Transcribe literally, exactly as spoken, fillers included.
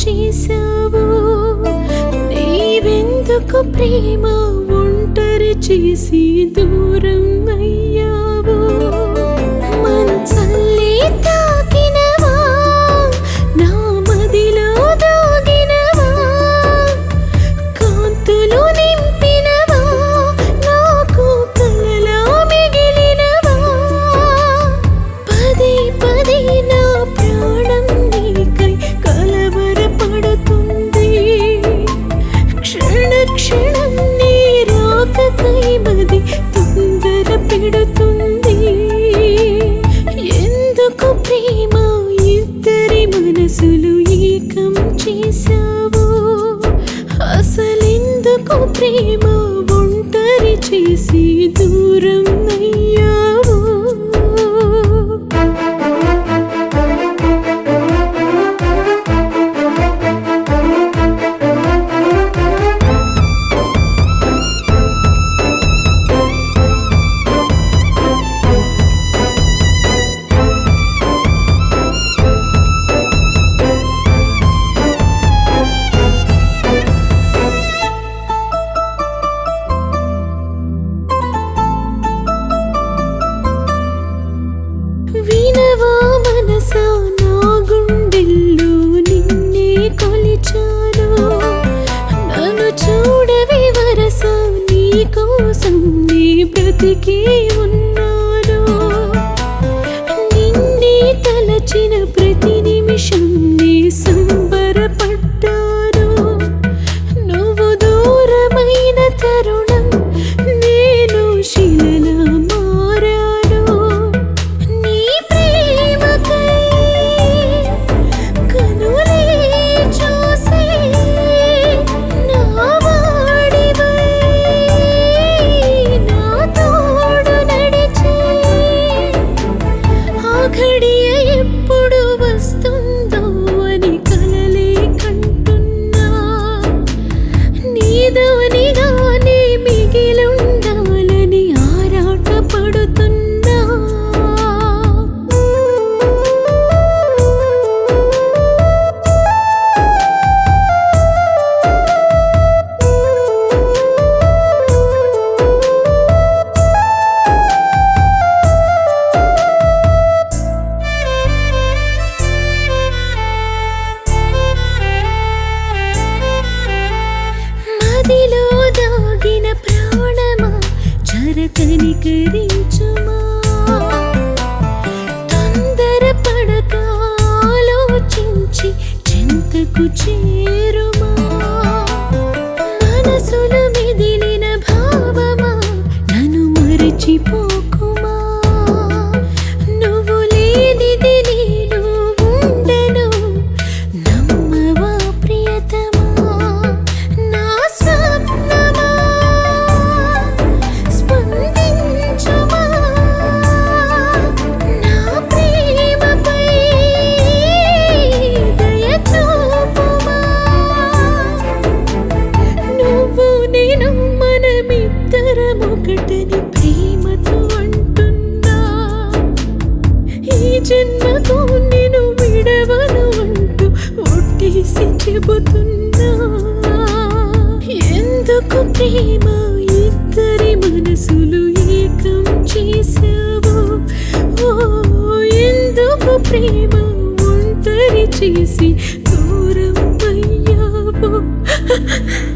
చేసావు నీవెందుకు ప్రేమ ఒంటరి చేసి దూరం అయ్యావు మంచల్లే తాకినవా నా మదిలో దాగినవా కాంతులు నింపినవా నాకు కలలా మిగిలినవా పదే పదే నా ప్రాణం నీకై కలవరపడుతుంది క్షణ క్షణం నీ రాకకై మది తొందర పెడుతుంది ఎందుకు ప్రేమ ఇద్దరి మనసులు ఏకం చేసావు అసలెందుకు ప్రేమ ఒంటరి చేసి దూరం అయ్యావు వినవా మనసా నా గుండెల్లో నిన్నే కొలిచాను నన్ను చూడవే వరసా నీ కోసం నీ బ్రతికే ఉన్నాను నిన్నే తలచిన ప్రతి నిమిషం నీ సంబరపడ్డాను నువ్వు దూరమైన తరుణం నేను శిలలా మారాను నీ ప్రేమకై కనులే చూసే నా వాడివై నా తోడు నడిచే ఆ ఘడియ ఎప్పుడు వస్తుందో అని కలలే కంటున్నా నీదోనిగానే మిగిలుండాలని ఆరాటపడుతున్నా మదిలో దాగిన ప్రాణమా జర కనికరించుమా తొందర పడక ఆలోచించి చింతకు చేరుమా మనసులో మెదిలిన భావమా నన్ను మరచిపోకుమా నువ్వు లేనిది నేను ఉండను నమ్మవా ప్రియతమా నా స్వప్నమా స్పందించుమా నా ప్రేమపై దయ చూపుమా నువ్వు నేను మనమిద్దరం ఒకటని ప్రేమతో అంటున్నా ఈ జన్మకు నేను విడవను అంటూ ఒట్టేసి చెబుతున్నా ఎందుకు ప్రేమ ఇద్దరి మనసులు ఏకం చేసావు ఓ ఎందుకు ప్రేమ ఒంటరి చేసి దూరం అయ్యావు